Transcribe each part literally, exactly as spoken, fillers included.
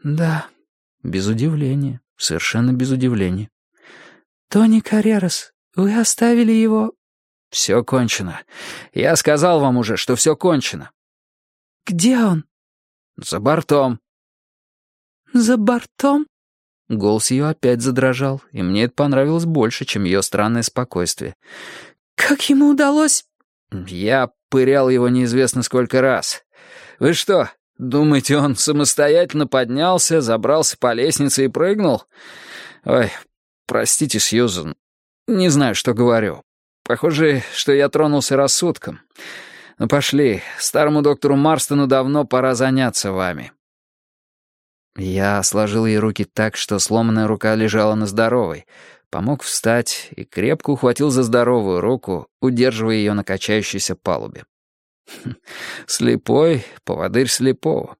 «Да», без удивления, совершенно без удивления. «Тони Каррерас, вы оставили его...» «Все кончено. Я сказал вам уже, что все кончено». «Где он?» «За бортом». «За бортом?» Голос ее опять задрожал, и мне это понравилось больше, чем ее странное спокойствие. «Как ему удалось...» «Я пырял его неизвестно сколько раз. Вы что, думаете, он самостоятельно поднялся, забрался по лестнице и прыгнул? Ой, простите, Сьюзен, не знаю, что говорю. Похоже, что я тронулся рассудком. Ну пошли, старому доктору Марстону давно пора заняться вами». Я сложил ей руки так, что сломанная рука лежала на здоровой, помог встать и крепко ухватил за здоровую руку, удерживая ее на качающейся палубе. Слепой — поводырь слепого.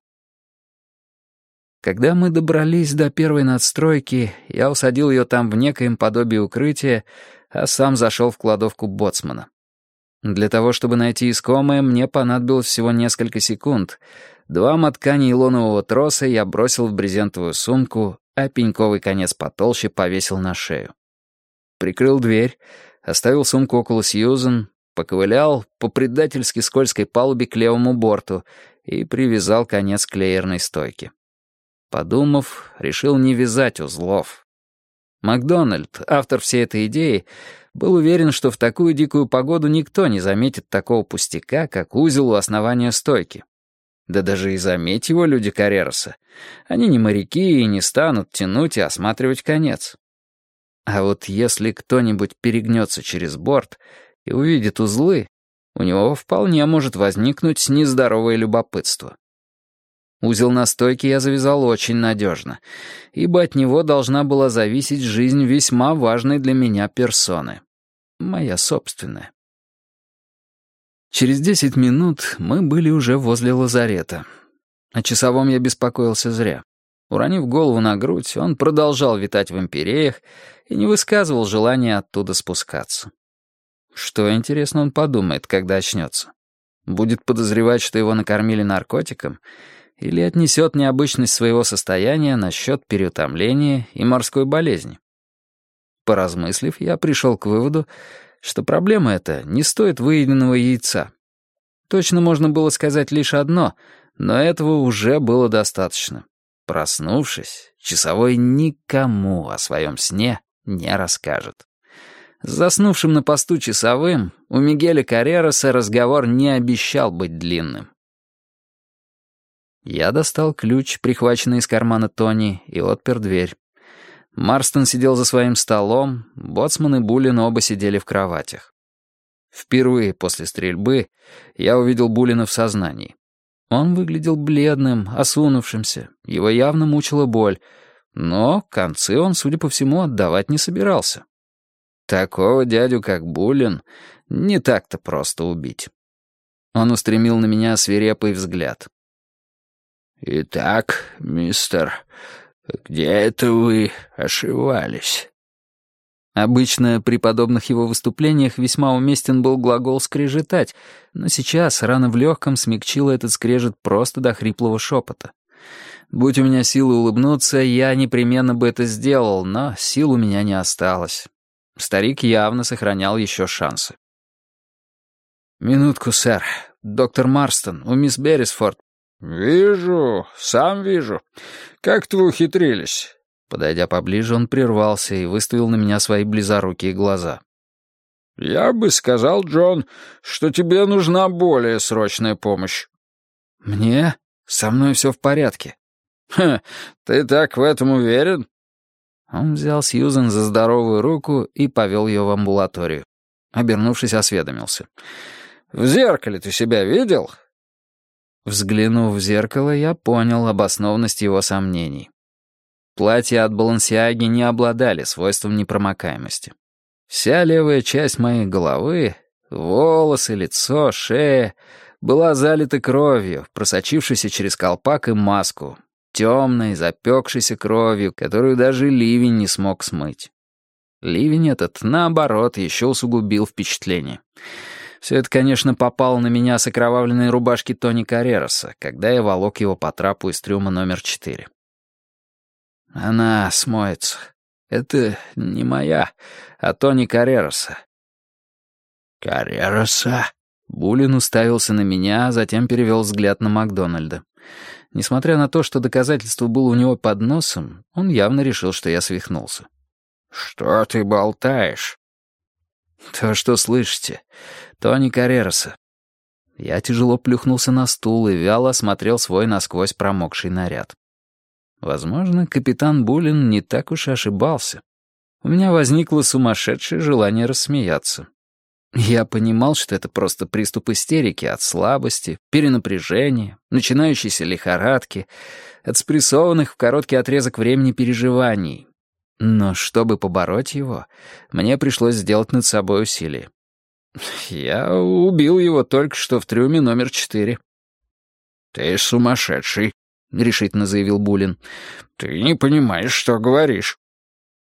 Когда мы добрались до первой надстройки, я усадил ее там в некоем подобии укрытия, а сам зашел в кладовку боцмана. Для того, чтобы найти искомое, мне понадобилось всего несколько секунд. Два мотка нейлонового троса я бросил в брезентовую сумку, а пеньковый конец потолще повесил на шею. Прикрыл дверь, оставил сумку около Сьюзен, поковылял по предательски скользкой палубе к левому борту и привязал конец к леерной стойке. Подумав, решил не вязать узлов. Макдональд, автор всей этой идеи, был уверен, что в такую дикую погоду никто не заметит такого пустяка, как узел у основания стойки. Да даже и заметь его люди Каррероса. Они не моряки и не станут тянуть и осматривать конец. А вот если кто-нибудь перегнется через борт и увидит узлы, у него вполне может возникнуть нездоровое любопытство. Узел на стойке я завязал очень надежно, ибо от него должна была зависеть жизнь весьма важной для меня персоны. Моя собственная. Через десять минут мы были уже возле лазарета. О часовом я беспокоился зря. Уронив голову на грудь, он продолжал витать в империях и не высказывал желания оттуда спускаться. Что, интересно, он подумает, когда очнется? Будет подозревать, что его накормили наркотиком, или отнесет необычность своего состояния насчет переутомления и морской болезни? Поразмыслив, я пришел к выводу, что проблема эта не стоит выеденного яйца. Точно можно было сказать лишь одно, но этого уже было достаточно. Проснувшись, часовой никому о своем сне не расскажет. С заснувшим на посту часовым у Мигеля Каррероса разговор не обещал быть длинным. Я достал ключ, прихваченный из кармана Тони, и отпер дверь. Марстон сидел за своим столом, боцман и Буллин оба сидели в кроватях. Впервые после стрельбы я увидел Буллина в сознании. Он выглядел бледным, осунувшимся, его явно мучила боль, но концы он, судя по всему, отдавать не собирался. Такого дядю, как Буллин, не так-то просто убить. Он устремил на меня свирепый взгляд. «Итак, мистер, где это вы ошивались?» Обычно при подобных его выступлениях весьма уместен был глагол «скрежетать», но сейчас рана в легком смягчила этот скрежет просто до хриплого шепота. Будь у меня силы улыбнуться, я непременно бы это сделал, но сил у меня не осталось. Старик явно сохранял еще шансы. «Минутку, сэр. Доктор Марстон, у мисс Беррисфорд». «Вижу, сам вижу. Как-то вы ухитрились». Подойдя поближе, он прервался и выставил на меня свои близорукие глаза. «Я бы сказал, Джон, что тебе нужна более срочная помощь». «Мне? Со мной все в порядке». «Ха, ты так в этом уверен?» Он взял Сьюзен за здоровую руку и повел ее в амбулаторию. Обернувшись, осведомился. «В зеркале ты себя видел?» Взглянув в зеркало, я понял обоснованность его сомнений. Платья от Баленсиаги не обладали свойством непромокаемости. Вся левая часть моей головы, волосы, лицо, шея, была залита кровью, просочившейся через колпак и маску, темной, запекшейся кровью, которую даже ливень не смог смыть. Ливень этот, наоборот, еще усугубил впечатление. Все это, конечно, попало на меня с окровавленной рубашки Тони Каррероса, когда я волок его по трапу из трюма номер четыре. Она смоется. Это не моя, а Тони Каррероса». «Каррероса?» Буллин уставился на меня, а затем перевел взгляд на Макдональда. Несмотря на то, что доказательство было у него под носом, он явно решил, что я свихнулся. «Что ты болтаешь?» «То, что слышите. Тони Каррероса». Я тяжело плюхнулся на стул и вяло осмотрел свой насквозь промокший наряд. Возможно, капитан Буллин не так уж и ошибался. У меня возникло сумасшедшее желание рассмеяться. Я понимал, что это просто приступ истерики от слабости, перенапряжения, начинающейся лихорадки, от спрессованных в короткий отрезок времени переживаний. Но чтобы побороть его, мне пришлось сделать над собой усилие. Я убил его только что в трюме номер четыре. «Ты сумасшедший», — решительно заявил Буллин. «Ты не понимаешь, что говоришь».